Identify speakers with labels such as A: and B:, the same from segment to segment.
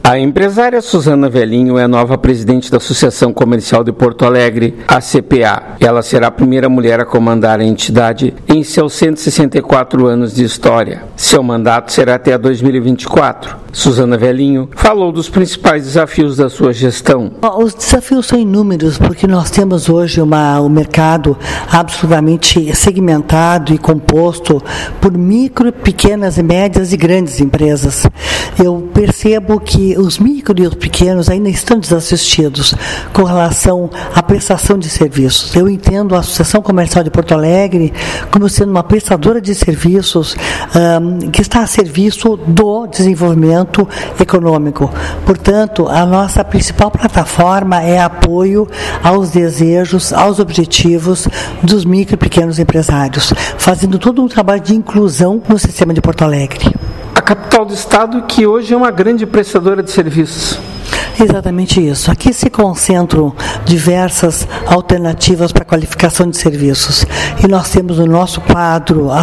A: A empresária Suzana Velhinho é a nova presidente da Associação Comercial de Porto Alegre, ACPA. Ela será a primeira mulher a comandar a entidade em seus 164 anos de história. Seu mandato será até 2024. Suzana Velhinho falou dos principais desafios da sua gestão.
B: Os desafios são inúmeros, porque nós temos hoje um mercado absolutamente segmentado e composto por micro, pequenas, médias e grandes empresas. Eu percebo que os micro e os pequenos ainda estão desassistidos com relação à prestação de serviços. Eu entendo a Associação Comercial de Porto Alegre como sendo uma prestadora de serviços que está a serviço do desenvolvimento econômico. Portanto, a nossa principal plataforma é apoio aos desejos, aos objetivos dos micro e pequenos empresários, fazendo todo um trabalho de inclusão no sistema de Porto Alegre.
A: A capital do estado, que hoje é uma grande prestadora de serviços.
B: Exatamente isso. Aqui se concentram diversas alternativas para qualificação de serviços. E nós temos no nosso quadro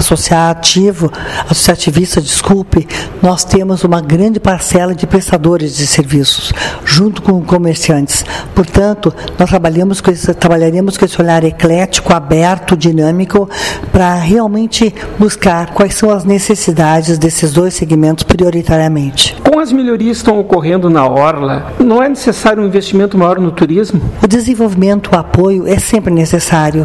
B: associativista, nós temos uma grande parcela de prestadores de serviços, junto com comerciantes. Portanto, nós trabalharemos com esse olhar eclético, aberto, dinâmico, para realmente buscar quais são as necessidades desses dois segmentos prioritariamente.
A: Com as melhorias que estão ocorrendo na Orla, não é necessário um investimento maior no turismo?
B: O desenvolvimento, o apoio é sempre necessário.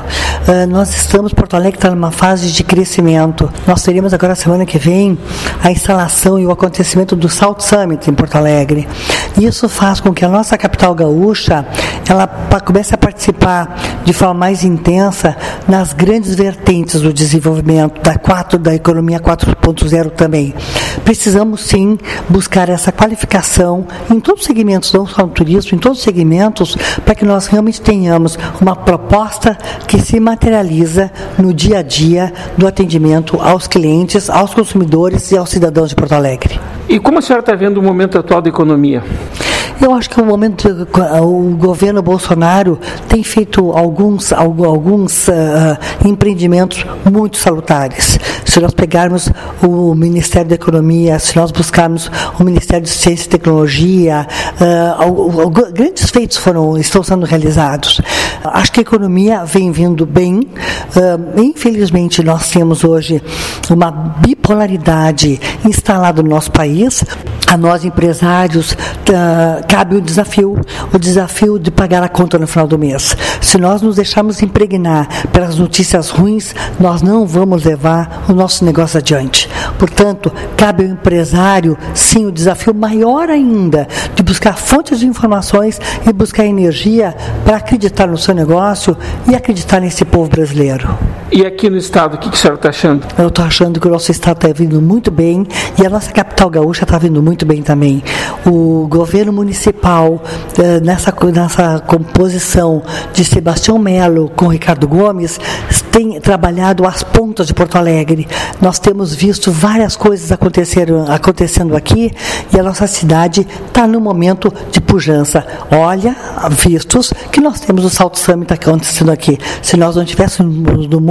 B: Porto Alegre está numa fase de crescimento. Nós teremos agora, semana que vem, a instalação e o acontecimento do South Summit em Porto Alegre. Isso faz com que a nossa capital gaúcha ela comece a participar de forma mais intensa nas grandes vertentes do desenvolvimento da economia 4.0 também. Precisamos sim buscar essa qualificação em todos os segmentos, não só no turismo, em todos os segmentos, para que nós realmente tenhamos uma proposta que se materializa no dia a dia do atendimento aos clientes, aos consumidores e aos cidadãos de Porto Alegre.
A: E como a senhora está vendo o momento atual da economia?
B: Eu acho que o governo Bolsonaro tem feito alguns empreendimentos muito salutares. Se nós pegarmos o Ministério da Economia, se nós buscarmos o Ministério de Ciência e Tecnologia, grandes feitos estão sendo realizados. Acho que a economia vem vindo bem. Infelizmente, nós temos hoje uma bipolaridade instalada no nosso país. A nós, empresários, cabe o desafio de pagar a conta no final do mês. Se nós nos deixarmos impregnar pelas notícias ruins, nós não vamos levar o nosso negócio adiante. Portanto, cabe ao empresário, sim, o desafio maior ainda de buscar fontes de informações e buscar energia para acreditar no seu negócio e acreditar nesse povo brasileiro.
A: E aqui no estado, o que a senhora está achando?
B: Eu estou achando que o nosso estado está vindo muito bem e a nossa capital gaúcha está vindo muito bem também. O governo municipal, nessa composição de Sebastião Melo com Ricardo Gomes, tem trabalhado às pontas de Porto Alegre. Nós temos visto várias coisas acontecendo aqui e a nossa cidade está num momento de pujança. Olha, vistos que nós temos o South Summit acontecendo aqui. Se nós não tivéssemos num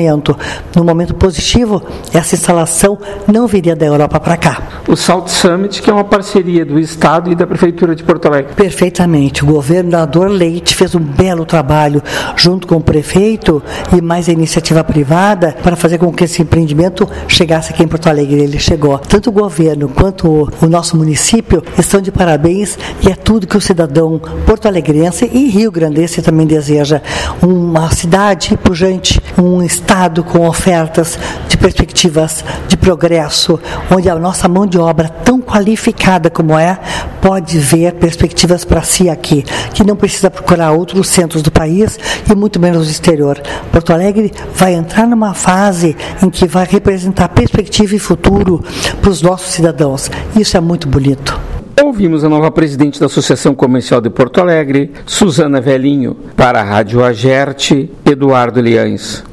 B: momento positivo, essa instalação não viria da Europa para cá.
A: O South Summit, que é uma parceria do Estado e da Prefeitura de Porto Alegre.
B: Perfeitamente. O governador Leite fez um belo trabalho junto com o prefeito e mais a iniciativa privada para fazer com que esse empreendimento chegasse aqui em Porto Alegre. Ele chegou. Tanto o governo quanto o nosso município estão de parabéns e é tudo que o cidadão porto-alegrense e rio-grandense também deseja. Uma cidade pujante, um estado com ofertas de perspectivas de progresso, onde a nossa mão de obra tão qualificada como pode ver perspectivas para si aqui, que não precisa procurar outros centros do país e muito menos no exterior. Porto Alegre vai entrar numa fase em que vai representar perspectiva e futuro para os nossos cidadãos. Isso é muito bonito.
A: Ouvimos a nova presidente da Associação Comercial de Porto Alegre, Suzana Velhinho. Para a Rádio Agerte, Eduardo Liães.